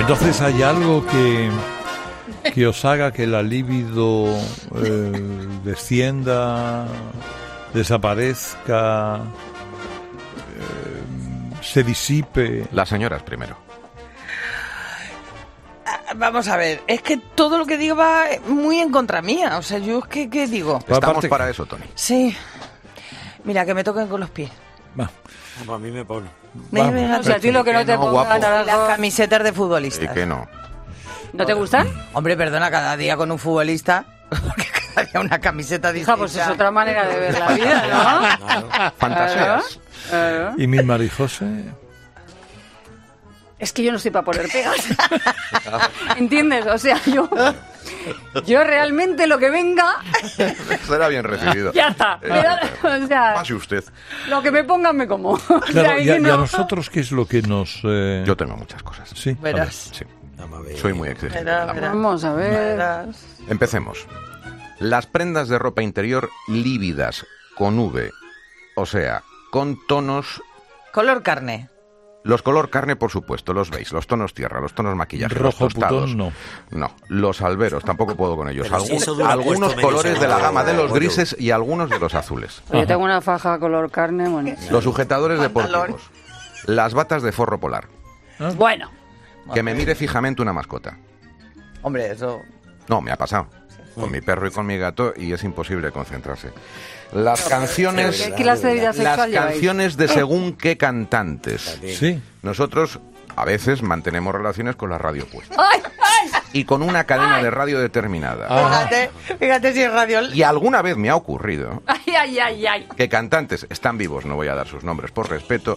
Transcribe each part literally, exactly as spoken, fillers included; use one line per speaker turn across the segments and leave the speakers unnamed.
Entonces, ¿hay algo que, que os haga que la libido eh, descienda, desaparezca, eh, se disipe?
Las señoras primero.
Vamos a ver, es que todo lo que digo va muy en contra mía. O sea, yo es que, ¿qué digo?
Estamos
Aparte-
para eso, Tony.
Sí. Mira, que me toquen con los pies.
Va.
A mí me pone.
Venga,
Vamos.
venga,
O sea, a ti lo que no te
No,
ponga
guapo.
nada.
las camisetas de
¿Y
futbolistas.
qué no?
¿No te gustan?
Hombre, perdona, cada día con un futbolista, porque cada día una camiseta distinta.
Hija, pues es otra manera de ver la vida, ¿no?
Fantasías.
Claro.
¿Y mi Marijose?
Es que yo no estoy para poner pegas. ¿Entiendes? O sea, yo... Yo realmente lo que venga,
Será bien recibido.
ya está.
Eh,
Me da- o sea,
Pase usted.
lo que me pongan me como. O sea,
Claro,
que
y a, y a
no-
nosotros, ¿qué es lo que nos...? Eh...
Yo tengo muchas cosas.
Sí, a ver.
Verás.
Sí.
Vamos a ver.
Soy muy exigente.
Verá,
en el amor.
verá.
Vamos a ver.
Verás.
Empecemos. Las prendas de ropa interior lívidas, con V, o sea, con tonos...
Color carne.
Los color carne, por supuesto, los veis, los tonos tierra, los tonos maquillaje,
Rojo
los tostados.
putón, no.
No, los alberos, tampoco puedo con ellos.
Pero si
Algun-
eso dura
algunos
puesto medio
colores de la
segundo.
gama de los
Pollo.
grises y algunos de los azules.
Yo tengo una faja color carne, bueno.
Los sujetadores
Pantalón.
deportivos. Las batas de forro polar.
Bueno,
Que me mire fijamente una mascota.
Hombre, eso...
No, me ha pasado. Con mi perro y con mi gato y es imposible concentrarse. Las canciones...
¿qué clase de vida
Las
sexual lleváis?
canciones de según qué cantantes.
Sí.
Nosotros a veces mantenemos relaciones con la radio puesta.
¡Ay, ay!
Y con una cadena de radio determinada.
Ah.
Fíjate, fíjate si es radio...
Y alguna vez me ha ocurrido
¡Ay, ay, ay, ay!
que cantantes, están vivos, no voy a dar sus nombres por respeto,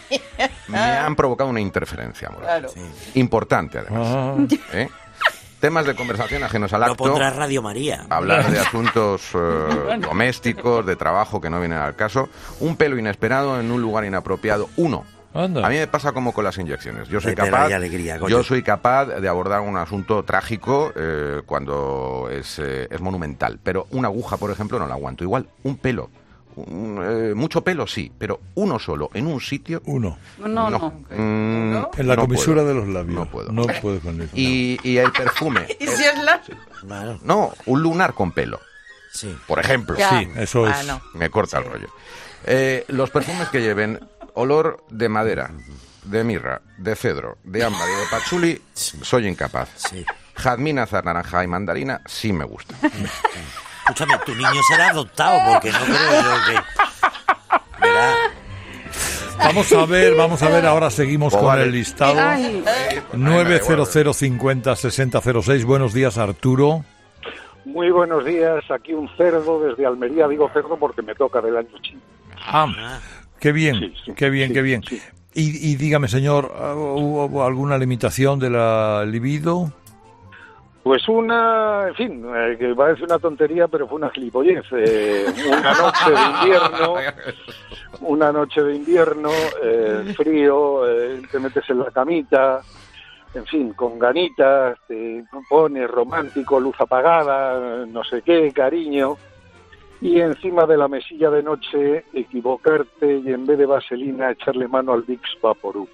me han provocado una interferencia moral.
Claro.
Importante, además.
Ah.
¿Eh? Temas de conversación ajenos al
No
acto.
pondrás Radio María.
Hablar de asuntos eh, domésticos, de trabajo que no vienen al caso. Un pelo inesperado en un lugar inapropiado. Uno.
Anda.
A mí me pasa como con las inyecciones. Yo soy
Vete,
capaz,
vaya alegría, coño.
yo soy capaz de abordar un asunto trágico eh, cuando es, eh, es monumental. Pero una aguja, por ejemplo, no la aguanto. Igual un pelo. Un, eh, mucho pelo sí, pero uno solo en un sitio.
Uno.
No, no.
Mm,
En la
no
comisura
puedo.
de los labios.
No puedo.
No puedo con eso.
Y, y el perfume.
¿Y si es la...?
Claro,
No, un lunar con pelo,
sí.
por ejemplo.
Ya.
Sí, eso
Ah,
es.
no.
Me corta el rollo. Eh, los perfumes que lleven olor de madera, de mirra, de cedro, de ámbar y de pachuli, soy incapaz.
Sí.
Jazmín, azar, naranja y mandarina sí me gusta.
Escúchame, tu niño será adoptado porque no creo yo que... Verá.
Vamos a ver, vamos a ver, ahora seguimos
Oh,
con
vale.
el listado.
Ay.
nueve cero cero cincuenta sesenta cero seis. Buenos días, Arturo.
Muy buenos días, aquí un cerdo desde Almería, digo cerdo porque me toca del año chino.
Ah, qué bien,
Sí, sí,
qué bien,
sí,
qué bien.
sí.
Y, y dígame, señor, ¿hubo hubo alguna limitación de la libido?
Pues una, en fin, eh, que va a decir una tontería, pero fue una gilipollez. Eh, una noche de invierno, una noche de invierno, eh, frío, eh, te metes en la camita, en fin, con ganitas, te pones romántico, luz apagada, no sé qué, cariño, y encima de la mesilla de noche equivocarte y en vez de vaselina echarle mano al Vicks Vaporub.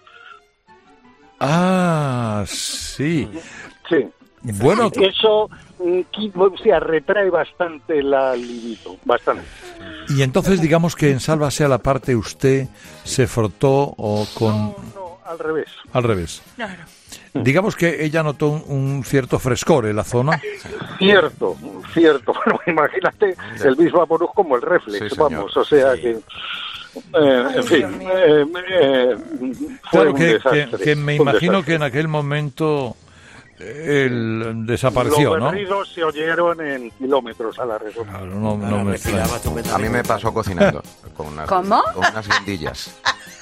Ah, sí.
Sí.
Bueno,
Eso, mm, qui- o sea, retrae bastante la libido, bastante.
y entonces digamos que en Sálvase a la parte usted se frotó o con...
No, no, al revés.
Al revés. Digamos que ella notó un, un cierto frescor en la zona.
Cierto, cierto. Bueno, imagínate el Vicks Vaporub como el Reflex,
Sí, señor.
vamos, o sea
Sí.
que... eh, en fin, eh, eh, fue
Claro
un
que, que,
desastre,
que me
fue un
imagino
desastre.
que en aquel momento él desapareció,
Los
¿no?
berridos se oyeron en kilómetros a la redonda.
Claro, no, no
Ahora
me
respiraba
extraña.
estupendamente.
A mí me pasó cocinando con unas,
¿Cómo?
con unas guindillas.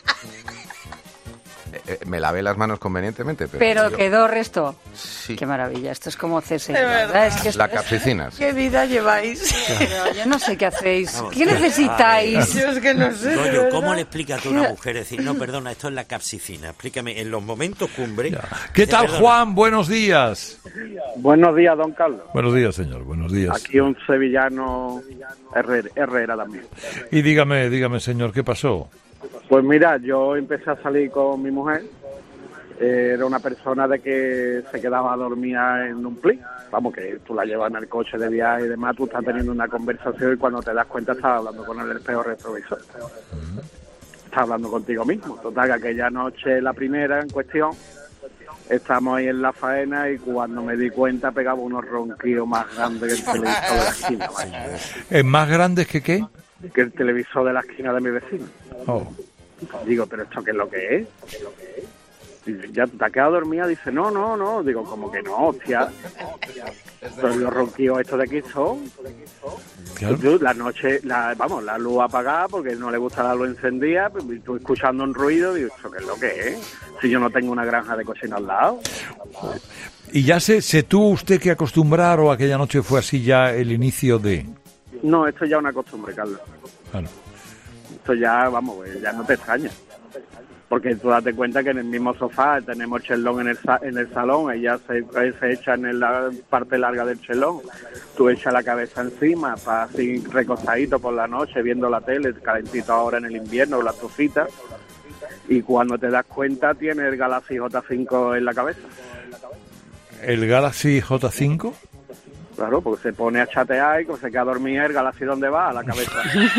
Eh, eh, me lavé las manos convenientemente, pero...
Pero
yo-
quedó resto.
Sí,
Qué maravilla, esto es como C S I,
De
¿verdad?
verdad.
Es que esto
la
es-
capsicina. sí.
¿Qué vida lleváis?
Pero yo no sé qué hacéis.
Vamos,
¿Qué
ya.
necesitáis?
Yo es que no sé. de
Coño,
verdad.
¿cómo le explicas a una mujer decir, no, perdona, esto es la capsicina? Explícame, en los momentos cumbre...
Ya. ¿Qué
dice,
tal,
"Perdona".
Juan? Buenos días.
Buenos días, don Carlos.
Buenos días, señor. Buenos días.
Aquí un sevillano Herrera, Herrera también.
Y dígame, dígame, señor, ¿qué pasó?
Pues mira, yo empecé a salir con mi mujer eh, era una persona de que se quedaba dormida en un plin. Vamos, que tú la llevas en el coche de viaje y demás, tú estás teniendo una conversación y cuando te das cuenta estás hablando con el espejo retrovisor. Estás hablando contigo mismo. Total, que aquella noche, la primera en cuestión, estamos ahí en la faena y cuando me di cuenta pegaba unos ronquidos más grandes que el televisor de la esquina. ¿Vale?
¿Es más grande que qué?
Que el televisor de la esquina de mi vecino.
Oh.
Digo, ¿pero esto qué es lo que es? Dice, ¿ya te has quedado dormida? Dice, no, no, no. Digo, como que no, hostia. Pero los ronquidos estos de aquí son...
Claro.
Tú, la noche, la, vamos, la luz apagada porque no le gusta la luz encendida, y tú escuchando un ruido, digo, ¿esto qué es lo que es? Si yo no tengo una granja de cocina al lado.
¿Y ya se, se tuvo usted que acostumbrar o aquella noche fue así ya el inicio de...?
No, esto ya es una costumbre, Carlos.
Claro.
Esto ya, vamos, ya no te extraña. Porque tú date cuenta que en el mismo sofá tenemos chelón en el, sa- en el salón, ella se, se echa en la parte larga del chelón, tú echas la cabeza encima, para así recostadito por la noche, viendo la tele, calentito ahora en el invierno, la tufita, y cuando te das cuenta tienes el Galaxy J cinco en la cabeza.
¿El Galaxy J cinco?
Claro, porque se pone a chatear y cuando se queda dormida, el Galaxy ¿dónde va? A la cabeza.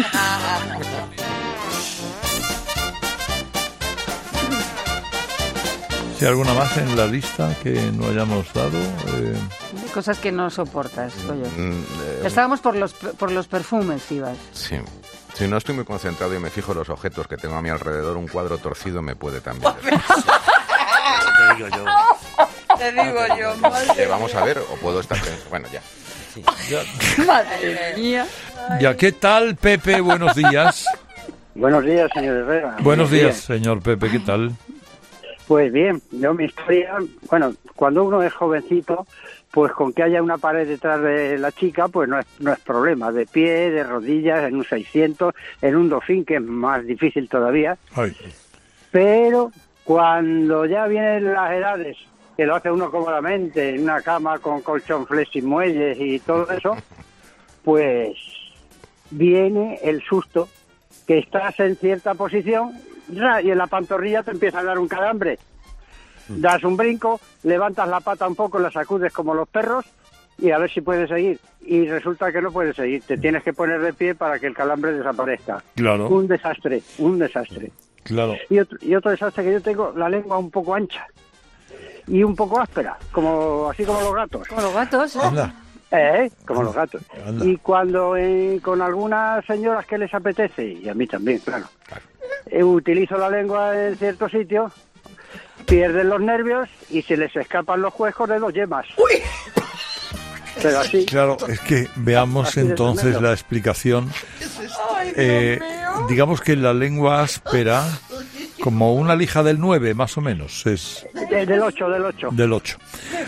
¿Si hay alguna más en la lista que no hayamos dado? Eh,
Cosas que no soportas, oye.
Mm, eh,
Estábamos por los por los perfumes, ibas.
Sí. Si no estoy muy concentrado y me fijo en los objetos que tengo a mi alrededor, un cuadro torcido me puede también.
Te digo yo.
Te digo yo, madre
Eh, vamos a ver, o puedo estar... pens- Bueno, ya.
Madre mía.
ya, ¿qué tal, Pepe? Buenos días.
Buenos días, señor Herrera.
Buenos días, señor Pepe, ¿qué tal?
Pues bien, yo mi historia, bueno, cuando uno es jovencito, pues con que haya una pared detrás de la chica, pues no es, no es problema. De pie, de rodillas, en un seiscientos, en un dofín, que es más difícil todavía.
Ay.
Pero cuando ya vienen las edades, que lo hace uno cómodamente, en una cama con colchón flex y muelles y todo eso, pues viene el susto que estás en cierta posición ra, y en la pantorrilla te empieza a dar un calambre. Das un brinco, levantas la pata un poco, la sacudes como los perros y a ver si puedes seguir. Y resulta que no puedes seguir, te tienes que poner de pie para que el calambre desaparezca.
Claro.
Un desastre, un desastre.
Claro.
Y otro, y otro desastre que yo tengo, la lengua un poco ancha y un poco áspera, como así como los gatos.
Como los gatos.
Anda.
Eh, como los gatos.
Anda.
Y cuando eh, con algunas señoras que les apetece, y a mí también, claro, eh, utilizo la lengua en ciertos sitios, pierden los nervios y se les escapan los huescos de dos yemas. Pero así,
Claro, es que veamos
Así de
entonces
tremendo.
la explicación. Eh, digamos que la lengua áspera, como una lija del nueve, más o menos, es
de- del ocho, del ocho.
del ocho.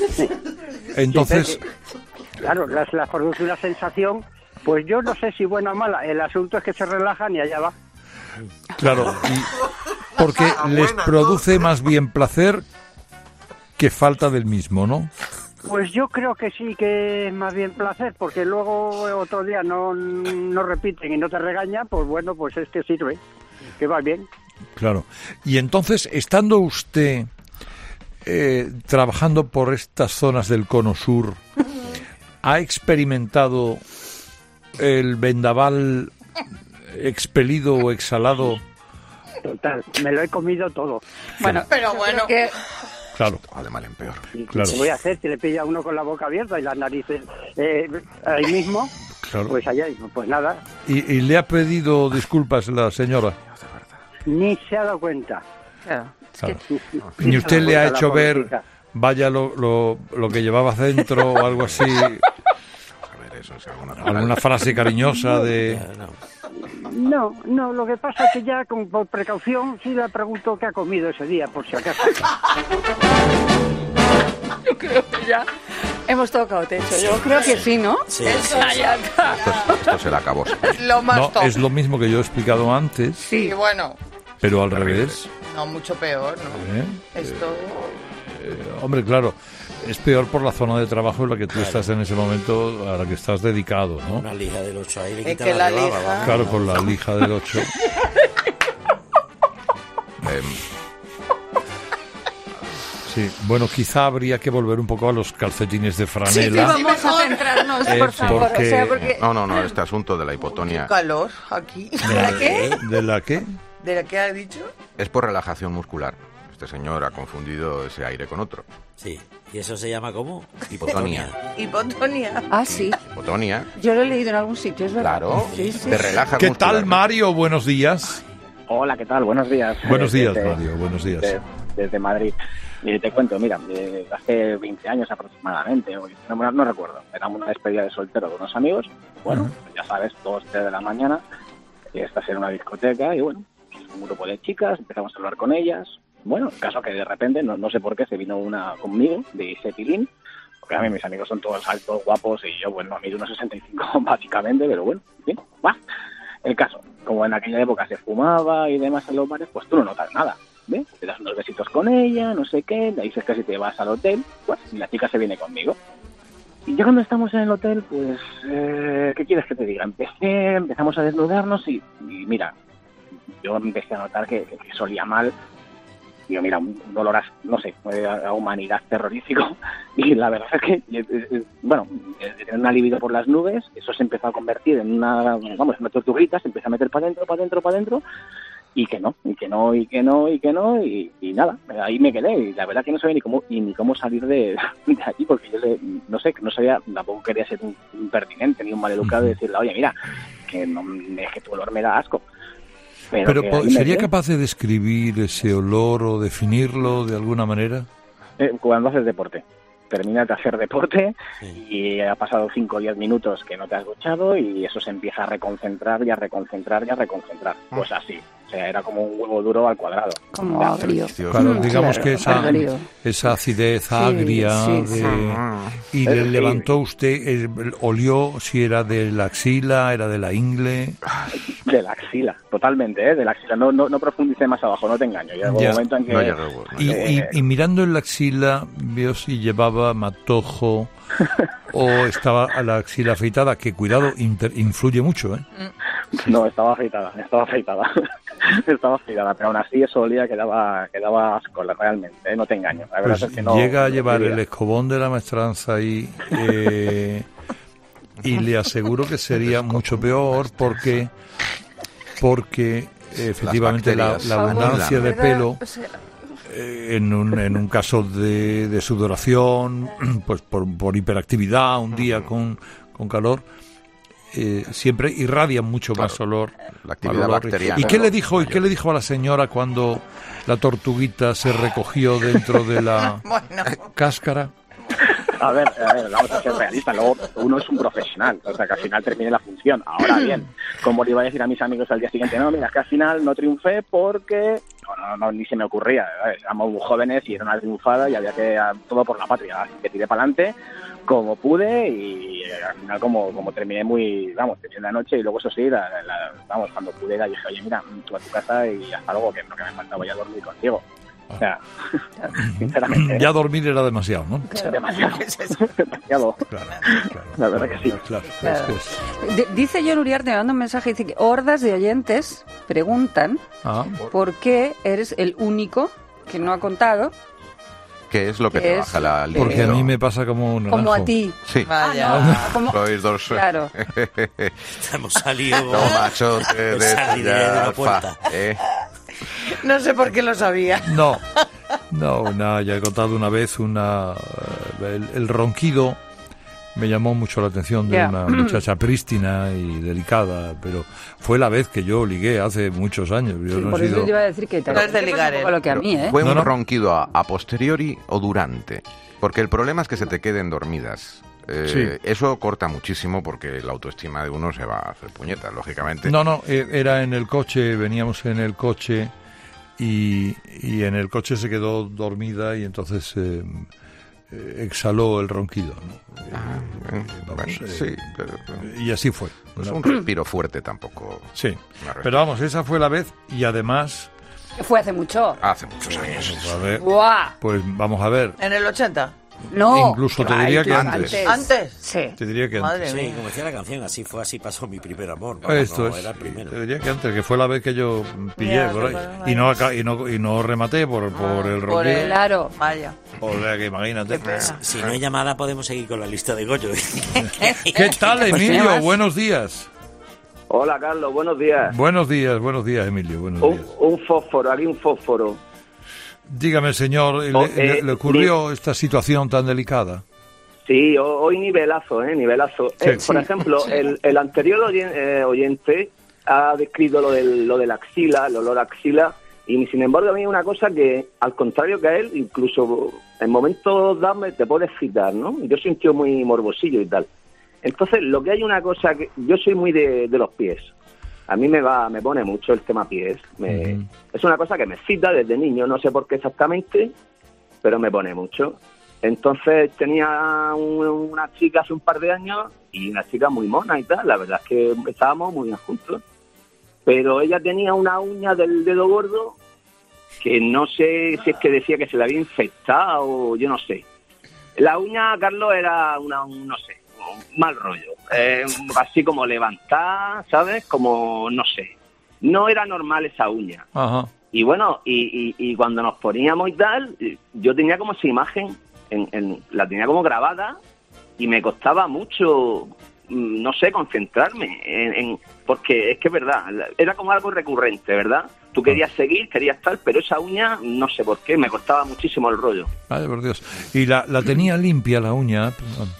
Entonces,
Claro, las, las produce una sensación, pues yo no sé si buena o mala, el asunto es que se relajan y allá va.
claro, y porque les produce más bien placer que falta del mismo, ¿no?
Pues yo creo que sí, que es más bien placer, porque luego otro día no, no repiten y no te regañan, pues bueno, pues es que sirve, que va bien.
Claro. Y entonces, estando usted eh, trabajando por estas zonas del Cono Sur, ¿ha experimentado el vendaval expelido o exhalado?
Total, me lo he comido todo.
Bueno,
Pero bueno.
que
Claro,
Va de mal en peor.
¿Y
Claro.
¿Qué voy a hacer? Si le pilla a uno con la boca abierta y las narices eh, ahí mismo,
claro.
pues allá, pues nada,
¿Y, y le ha pedido disculpas la señora?
ni se ha dado cuenta.
claro, es
Claro.
que
¿Ni usted le ha
La
hecho ver,
política.
vaya lo, lo, lo que llevaba dentro o algo así,
A ver, eso es alguna
alguna frase cariñosa de...
Ya, no.
No, no, lo que pasa es que ya con, por precaución sí le pregunto qué ha comido ese día, por si acaso.
Yo creo que ya
hemos tocado techo. Yo creo que sí, ¿no?
Sí.
eso ya está.
Esto, es- esto se le acabó.
Lo más
No,
top.
es lo mismo que yo he explicado antes,
Y bueno,
pero al revés.
no mucho peor, ¿no?
¿eh?
Esto...
Hombre, claro, es peor por la zona de trabajo en la que tú estás en ese momento, a la que estás dedicado, ¿no?
Una lija del ocho ahí le
Es
quita
que
la
la
rebaba,
lija-
vamos.
Claro, con la lija del ocho.
Em,
Sí, bueno, quizá habría que volver un poco a los calcetines de
Sí,
franela.
vamos a centrarnos,
Eh,
por favor.
porque-
O sea, porque...
No, no, no, este asunto de la hipotonía
Calor aquí.
¿De la qué? ¿De la qué?
¿De la que ha dicho?
es por relajación muscular. Este señor ha confundido ese aire con otro.
Sí. ¿Y eso se llama cómo?
Hipotonía.
Hipotonía.
Ah, sí.
Hipotonía,
Yo lo he leído en algún sitio, es verdad.
claro,
Sí, sí.
te relajas
¿Qué tal,
muscularmente.
Mario? Buenos días.
Hola, ¿qué tal? Buenos días.
Buenos
Eh,
días,
desde-
Mario, buenos días.
de- desde Madrid. Y te cuento, mira, eh, hace veinte años aproximadamente, o- no, no recuerdo, era una despedida de soltero de unos amigos. Bueno,
Ujú.
pues ya sabes, dos, tres de la mañana, y estás en una discoteca y bueno, pues un grupo de chicas, empezamos a hablar con ellas. Bueno, el caso que de repente, no, no sé por qué, se vino una conmigo, de Cepilín, porque a mí mis amigos son todos altos, guapos, y yo, bueno, mido unos sesenta y cinco básicamente, pero bueno, en fin, va. El caso, como en aquella época se fumaba y demás en los bares, pues tú no notas nada, ¿ves? Te das unos besitos con ella, no sé qué, le dices que si te vas al hotel, pues, y la chica se viene conmigo. Y ya cuando estamos en el hotel, pues, eh, ¿qué quieres que te diga? Empecé, empezamos a desnudarnos y, y mira, yo empecé a notar que, que, que solía mal. Digo, mira, un un olor a, no sé, a humanidad terrorífico. Y la verdad es que, eh, eh, bueno, de tener una libido por las nubes, eso se empezó a convertir en una, vamos, una tortuguita, se empezó a meter para adentro, para adentro, para adentro, y que no, y que no, y que no, y que no, y, y nada, ahí me quedé. Y la verdad que no sabía ni cómo, y ni cómo salir de, de aquí, porque yo, le, no sé, no sabía, tampoco quería ser un impertinente ni un maleducado y decirle, oye, mira, que, no, es que tu olor me da asco. Pero,
Pero
que
po-
ahí me
¿sería
quedé.
capaz de describir ese olor o definirlo de alguna manera?
Eh, cuando haces deporte. Terminas de hacer deporte
Sí.
y ha pasado cinco o diez minutos que no te has duchado y eso se empieza a reconcentrar y a reconcentrar y a reconcentrar. Pues así. O sea, era como un huevo duro al cuadrado.
Como
Ya,
agrio.
delicioso.
Claro,
Mm,
digamos
claro,
que esa,
agrio.
esa acidez agria
sí,
de-
sí.
y le
Sí.
levantó usted, eh, olió si era de la axila, era de la ingle.
De la axila, totalmente, ¿eh? De la axila. No, no, no profundice más abajo, no te engaño. Llega un
Ya.
momento en que...
No llega el huevo, no
Y,
llega.
y-
Eh.
y mirando en la axila, vio si llevaba matojo o estaba a la axila afeitada, que cuidado, inter- influye mucho, ¿eh?
No, estaba afeitada, estaba afeitada. estaba afeitada, pero aún así eso olía que daba, que daba asco, realmente, ¿eh? No te engaño. La verdad
Pues
es que no...
llega a
no
llevar
quería.
el escobón de la maestranza ahí eh, y le aseguro que sería mucho peor porque porque eh, efectivamente la,
bacterias
la abundancia de
¿Verdad?
pelo
O sea,
eh, en un, en un caso de, de sudoración, pues por, por hiperactividad, un día con, con calor, eh, siempre irradia mucho
Claro,
más olor.
la actividad
mal olor.
bacteriana.
¿Y qué le dijo? ¿Y qué le dijo a la señora cuando la tortuguita se recogió dentro de la
Bueno.
cáscara?
A ver, a ver, vamos a ser realistas. Luego, uno es un profesional, o sea, que al final termine la función. Ahora bien, como le iba a decir a mis amigos al día siguiente, no, mira, es que al final no triunfé porque... No, no, no, ni se me ocurría. ¿Sabes? Éramos muy jóvenes y era una triunfada y había que... Todo por la patria. Así que tiré para adelante como pude y eh, al final como, como terminé muy... Vamos, terminé la noche y luego eso sí, la, la- vamos, cuando pude la dije, oye, mira, tú a tu casa y hasta luego, que lo que me faltaba ya dormir contigo. O sea, sinceramente...
Ya dormir era demasiado, ¿no?
Demasiado. Demasiado.
Claro, claro.
La verdad que sí.
Claro,
Claro.
es que es-
D- Dice John Uriarte, me manda un mensaje, dice que hordas de oyentes preguntan
Ah,
por qué eres el único que no ha contado,
¿Qué es lo que
que
te
es-
baja la libido?
porque a mí me pasa como un
como a
naranjo.
ti.
Sí.
Vaya.
Ah, como-
Sois dos...
Claro.
Hemos salido.
No, macho, de, de,
Salí de la
alfa,
puerta.
¿eh?
No sé por qué lo sabía.
No, no, no, ya he contado una vez una eh, el, el ronquido me llamó mucho la atención de
Ya.
una muchacha prístina y delicada, pero fue la vez que yo ligué hace muchos años. Yo
Sí,
no he
por eso
sido-
te iba a decir que te
No es de
te pasa
ligar,
un poco
¿eh?
lo que a
Pero
mí, ¿eh?
¿Fue
No,
un
no.
ronquido a, a posteriori o durante? Porque el problema es que se te queden dormidas. Eh,
Sí.
Eso corta muchísimo porque la autoestima de uno se va a hacer puñetas, lógicamente.
No, no, eh, era en el coche, veníamos en el coche y, y en el coche se quedó dormida y entonces eh, eh, exhaló el ronquido, ¿no?
Ah, eh,
Vamos,
bueno,
eh,
sí, pero,
Y así fue.
pues
¿no?
un respiro fuerte tampoco.
Sí,
me arrepiento.
pero vamos, esa fue la vez y además,
Fue hace mucho.
Hace muchos años.
pues, a ver,
¡Buah!
pues vamos a ver,
¿En el ochenta?
No.
Incluso te diría que antes.
antes.
¿Antes?
Sí.
Te diría que
Madre
antes.
Sí,
mía.
como decía la canción, así fue, así pasó mi primer amor. No,
Esto
no,
es.
era el primero.
Te diría que antes, que fue la vez que yo pillé
Ya,
por ahí.
pero-
Y no, acá- y no, y no rematé por, por el
Por
ronquido.
el-
Claro.
Vaya.
O sea que imagínate.
Qué pena.
Si no hay llamada, podemos seguir con la lista de Goyo.
¿Qué tal,
Pues
Emilio?
temas.
Buenos días.
Hola, Carlos, buenos días.
Buenos días, buenos días, Emilio. Buenos
Un,
días.
un fósforo, aquí un fósforo.
Dígame, señor, ¿le,
Oh,
le-
eh,
le ocurrió esta situación tan delicada?
Sí, ho- hoy nivelazo, ¿eh? Nivelazo.
Sí.
Eh, por
Sí.
ejemplo, el, el anterior oyen- eh, oyente ha descrito lo, del, lo de la axila, el olor a axila, y sin embargo a mí es una cosa que, al contrario que a él, incluso en momentos dados me- te puede excitar, ¿no? Yo soy un tío muy morbosillo y tal. Entonces, lo que hay una cosa que... Yo soy muy de, de los pies. A mí me va, me pone mucho el tema pies. Me,
Ujú.
Es una cosa que me excita desde niño, no sé por qué exactamente, pero me pone mucho. Entonces tenía un- una chica hace un par de años y una chica muy mona y tal, la verdad es que estábamos muy bien juntos. Pero ella tenía una uña del dedo gordo que no sé si es que decía que se la había infectado o yo no sé. La uña, Carlos, era una, un, no sé, un mal rollo. Eh, así como levantada, ¿sabes? Como, no sé. No era normal esa uña.
Ajá.
Y bueno, y, y, y cuando nos poníamos y tal, yo tenía como esa imagen, en, en, la tenía como grabada y me costaba mucho, mm, no sé, concentrarme, en, en porque es que es verdad, era como algo recurrente, ¿verdad? Tú querías seguir, querías tal, pero esa uña, no sé por qué, me costaba muchísimo el rollo.
Ay, por Dios. ¿Y la, la tenía limpia la uña,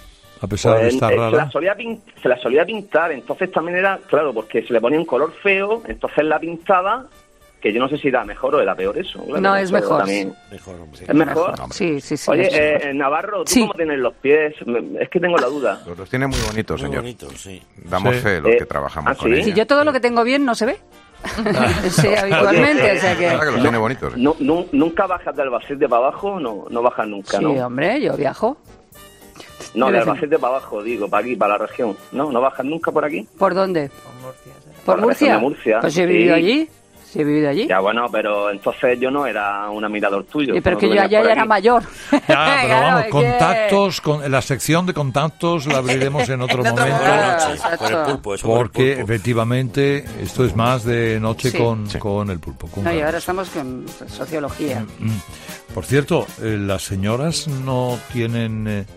a pesar de
Pues,
estar
eh, se,
rara?
la solía pin- se la solía pintar, entonces también era, claro, porque se le ponía un color feo, entonces la pintaba, que yo no sé si era mejor o era peor eso. Claro,
No, es
pero
mejor.
también-
Mejor, hombre.
¿Es mejor?
Sí, sí, sí.
Oye,
es mejor.
eh, Navarro, ¿tú
Sí.
cómo tienes los pies? Me- Es que tengo la duda.
Los los tiene muy bonitos,
Muy
señor.
bonito, sí.
Damos
Sí.
fe los
Eh,
que trabajamos
¿ah,
con
sí?
ella.
Si yo todo lo que tengo bien no se ve. Sí, habitualmente, o sea
Claro que
que...
los tiene bonitos. ¿eh?
No, nu- ¿Nunca bajas de Albacete para abajo? No, no bajas nunca,
Sí,
¿no?
hombre, yo viajo.
No, de
de vez en-
Albacete para abajo, digo, para aquí, para la región. ¿No? ¿No bajas nunca por aquí?
¿Por dónde?
Por
¿Por
la región
Murcia?
de Murcia,
Pues he
sí.
vivido allí. Sí, he vivido allí.
Ya, bueno, pero entonces yo no era un admirador tuyo.
Sí, pero
cuando
que
tú
yo
venías
allá
por
ya era
aquí.
mayor.
Ya, pero
Claro,
vamos,
es que-
contactos, con, la sección de contactos la abriremos en otro
En otro
momento.
Por la
Ah,
noche,
exacto.
por el pulpo, eso por el
Porque
pulpo.
efectivamente esto es más de noche
Sí.
con, con el pulpo. con
No, y
Carlos.
ahora estamos con sociología.
Mm. Por cierto, eh, las señoras no tienen... eh,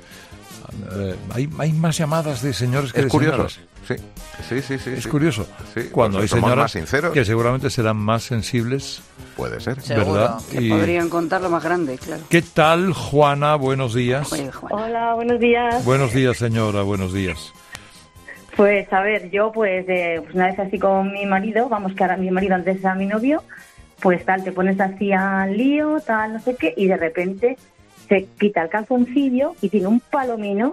eh, hay, hay más llamadas de señores que
Es
de
curioso.
señoras.
Sí, sí, sí. sí
Es
sí.
curioso.
Sí,
Cuando
pues
hay
somos
señoras
más sinceros.
que seguramente serán más sensibles,
Puede ser.
Seguro.
¿verdad?
Que
Y-
podrían contar lo más grande, claro.
¿Qué tal, Juana? Buenos días.
Oye, Juan.
Hola, buenos días.
Buenos días, señora. Buenos días.
Pues a ver, yo pues, eh, pues una vez así con mi marido, vamos que ahora mi marido antes era mi novio, pues tal, te pones así al lío, tal, no sé qué, y de repente se quita el calzoncillo y tiene un palomino,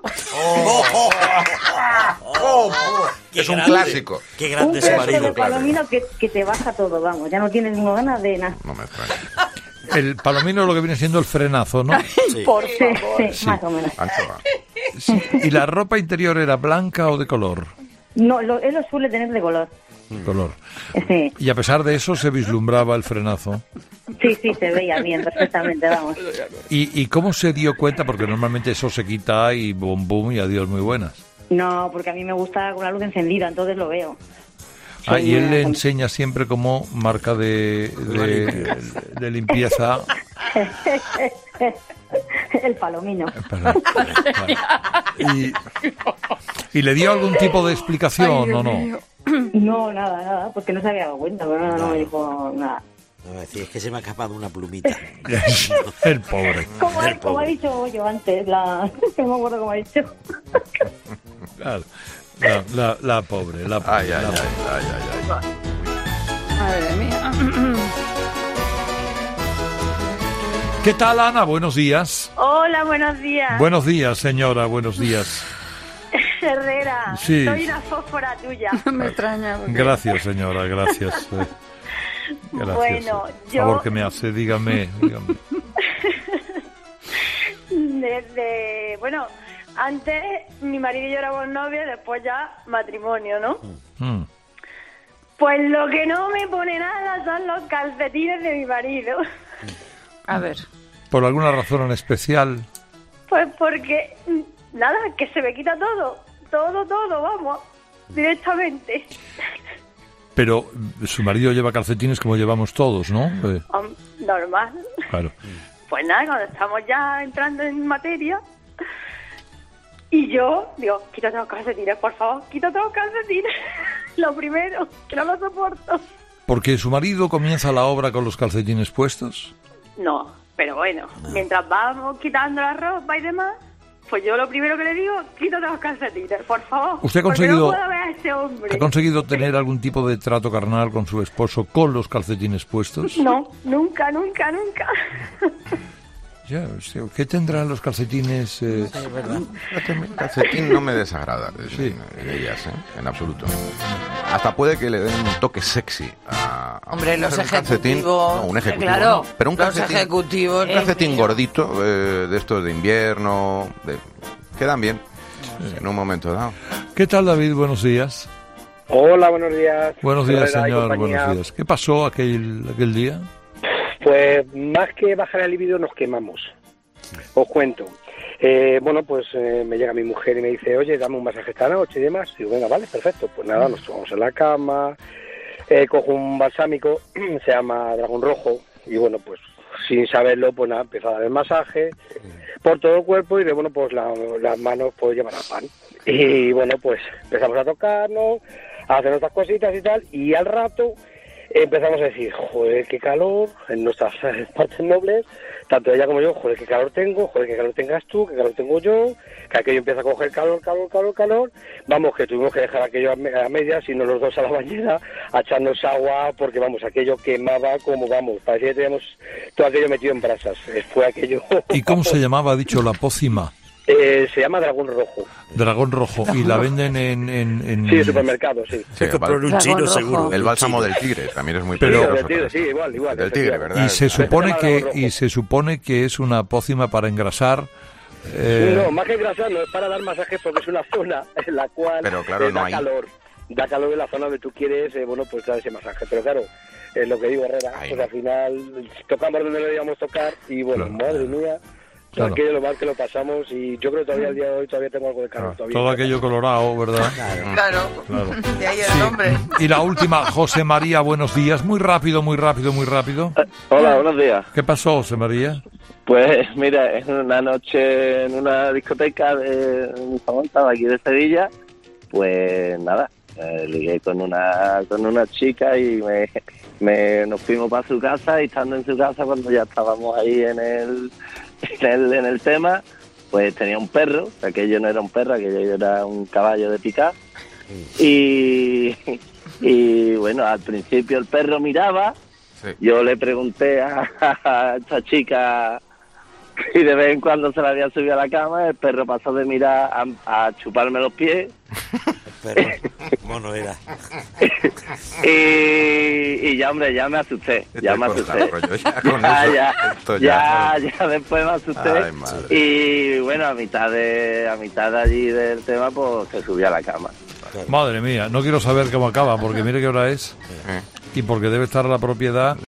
Qué
Es un
grande,
clásico.
Qué
un
grande ese
pedazo de
marido.
palomino que, que te baja todo, vamos, ya no tienes ninguna ganas de nada.
No me extraña.
El palomino es lo que viene siendo el frenazo, ¿no?
Sí.
Por
Sí,
favor.
sí, más o menos.
Anchoa.
Sí. ¿Y la ropa interior era blanca o de color?
No, lo, él lo suele tener de color.
Color.
Sí,
Y a pesar de eso se vislumbraba el frenazo.
sí, sí, se veía bien, perfectamente, vamos.
¿Y, y cómo se dio cuenta? Porque normalmente eso se quita y boom, boom, y adiós, muy buenas.
No, porque a mí me gusta con la luz encendida, entonces lo veo.
Ah, y él
una-
le enseña siempre como marca de, de, de limpieza.
El palomino.
Perdón. Y, ¿Y le dio algún tipo de explicación o no?
No, nada, nada, porque no se había dado cuenta, pero no, no me dijo nada.
No, es decir, es que se me ha escapado una plumita.
El pobre.
Como,
El
ha- como ha
pobre.
dicho yo antes, la... no me acuerdo cómo ha dicho.
Claro. La, la, la pobre, la pobre.
Ay, ay,
la
ay,
pobre.
ay, ay, ay.
Madre mía.
¿Qué tal, Ana? Buenos días.
Hola, buenos días.
Buenos días, señora, buenos días.
Herrera,
Sí.
soy una fósfora tuya.
Me extraña. porque-
Gracias, señora, gracias. eh. Gracias.
Bueno,
Por
yo-
favor, que me hace, dígame, dígame.
Desde, bueno, antes mi marido y yo éramos novios, después ya matrimonio, ¿no?
Mm.
Pues lo que no me pone nada son los calcetines de mi marido.
A ver.
¿Por alguna razón en especial?
Pues porque, mm, nada, que se me quita todo, todo, todo, vamos, directamente.
Pero su marido lleva calcetines como llevamos todos, ¿no? Eh,
Hom- Normal.
claro.
Pues nada, cuando estamos ya entrando en materia, y yo digo, quítate los calcetines, por favor, quítate los calcetines. Lo primero, que no lo soporto.
Porque su marido comienza la obra con los calcetines puestos.
No, pero bueno, mientras vamos quitando la ropa y demás, pues yo lo primero que le digo, quítate los calcetines, por favor.
¿Usted ha
porque
conseguido-
no puedo ver a ese hombre.
¿Ha conseguido tener algún tipo de trato carnal con su esposo con los calcetines puestos?
No, nunca, nunca, nunca.
Ya, o sea, ¿qué tendrán los calcetines? Eh?
Es verdad. El calcetín no me desagrada de, sí. de ellas, ¿eh? En absoluto. Hasta puede que le den un toque sexy a, a
Hombre, los
un calcetín.
ejecutivos,
No, un ejecutivo.
claro,
no, pero un
los
calcetín,
ejecutivos,
un calcetín
Dios mío.
gordito eh, de estos de invierno, de, quedan bien en un momento dado.
¿Qué tal, David? Buenos días.
Hola, buenos días.
Buenos días,
Herrera y
señor.
compañía.
Buenos días. ¿Qué pasó aquel, aquel día?
Pues más que bajar el libido nos quemamos. Os cuento. Eh, bueno, pues eh, me llega mi mujer y me dice, oye, dame un masaje esta noche y demás. Y digo, venga, vale, perfecto. Pues nada, nos tomamos en la cama, eh, cojo un balsámico, se llama Dragón Rojo, y bueno, pues sin saberlo, pues nada, empiezo a dar el masaje por todo el cuerpo y de, bueno, pues la- las manos pues llevan al pan. Y bueno, pues empezamos a tocarnos, a hacer nuestras cositas y tal, y al rato empezamos a decir, joder, qué calor, en nuestras eh, partes nobles, tanto ella como yo, joder, qué calor tengo, joder, qué calor tengas tú, qué calor tengo yo, que aquello empieza a coger calor, calor, calor, calor, vamos, que tuvimos que dejar aquello a, me- a medias, y no los dos a la bañera, a echarnos agua, porque vamos, aquello quemaba como, vamos, parecía que teníamos todo aquello metido en brasas, Eh, fue aquello...
¿Y cómo se llamaba, ha dicho, la pócima?
Eh, se llama Dragón Rojo.
Dragón Rojo. ¿Y la venden en...? en, en...
Sí, en supermercado, sí.
Sí, el, bal- el bálsamo del tigre también es muy
Pero-
peligroso.
Del tigre, sí, igual, igual.
Del tigre, ¿verdad?
Y se supone
llama
que
Dragón Rojo.
y se supone que es una pócima para engrasar. eh,
No, más que grasar, no es para dar masajes porque es una zona en la cual
Pero claro,
eh, da
no hay.
calor. Da calor en la zona donde tú quieres, eh, bueno, pues dar ese masaje. Pero claro, es lo que digo, Herrera,
Ahí
pues
no.
al final tocamos donde lo íbamos a tocar y bueno,
Claro.
madre mía,
Claro.
aquello lo mal que lo pasamos y yo creo que todavía al día de hoy todavía tengo algo de calor. todavía.
todo aquello colorado, ¿verdad?
Claro,
Claro.
de ahí el
Sí.
nombre.
Y la última, José María, buenos días. Muy rápido, muy rápido, muy rápido.
Hola, buenos días.
¿Qué pasó, José María?
Pues mira, en una noche en una discoteca de muy famosa de aquí de Sevilla, pues nada, eh, ligué con una con una chica y me, me nos fuimos para su casa, y estando en su casa, cuando ya estábamos ahí en el en el, en el tema, pues tenía un perro, que aquello no era un perro, aquello era un caballo de picar, y, y bueno, al principio el perro miraba.
Sí.
Yo le pregunté a, a esta chica y de vez en cuando se la había subido a la cama, el perro pasó de mirar a, a chuparme los pies.
Pero, mono era.
y, y ya, hombre, ya me asusté, ya me
Estoy
asusté.
cortado, rollo, ya con
ya,
eso,
ya,
esto
ya,
ya-
ya después me asusté.
Ay, madre.
Y bueno, a mitad de a mitad de allí del tema, pues se subió a la cama.
Madre mía, no quiero saber cómo acaba, porque mire qué hora es
Eh.
y porque debe estar la propiedad